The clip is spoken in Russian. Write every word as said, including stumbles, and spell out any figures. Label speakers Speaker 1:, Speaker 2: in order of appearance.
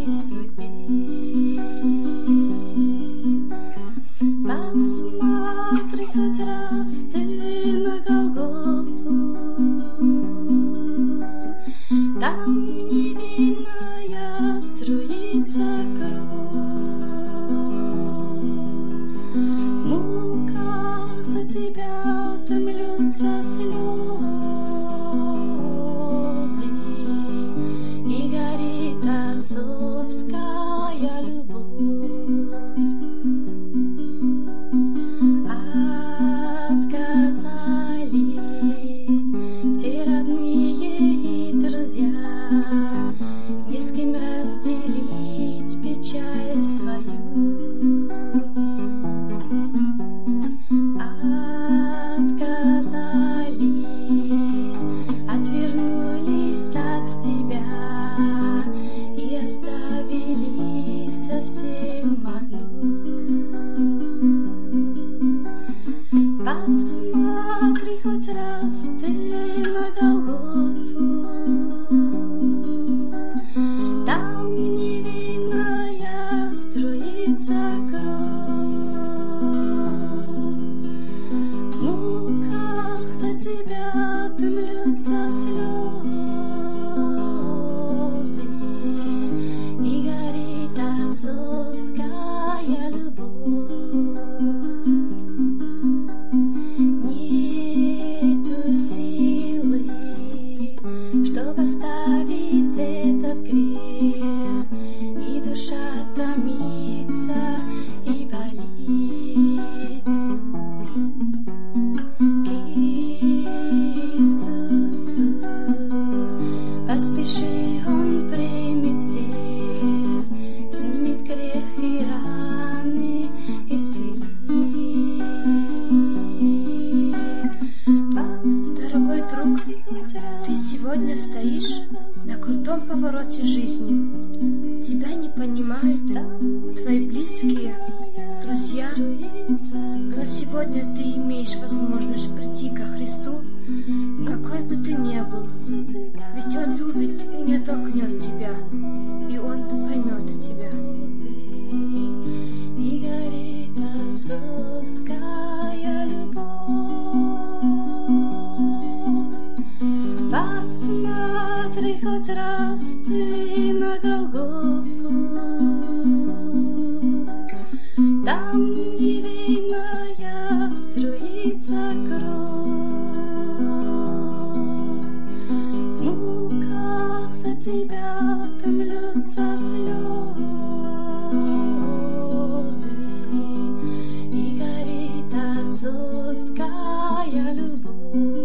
Speaker 1: судьбе. Посмотри хоть раз ты на Голгофу, там невинная струится кровь, в муках за тебя томлются слезы, и горит отцовская любовь. Отказались все родные и друзья, не с кем разделить печаль свою. Отказались, отвернулись от тебя и оставили совсем одну. Посмотри хоть раз ты на Голгофу, там невинная струится кровь, в муках за тебя томлются слезы, и горит отцовская любовь. Нету силы, чтоб оставить этот грех, и душа томится и болит. К Иисусу поспеши, Он примет всех, снимет грех и раны исцелит.
Speaker 2: Дорогой друг, ты сегодня стоишь на крутом повороте жизни. Тебя не понимают твои близкие, друзья, но сегодня ты имеешь возможность прийти ко Христу, какой бы ты ни был, ведь Он любит и не оттолкнет тебя, и Он поймет тебя.
Speaker 1: И горит отцовская любовь. Посмотри хоть раз ты на Голгофу, там невинная струится кровь, в муках за тебя томлются слезы, и горит отцовская любовь.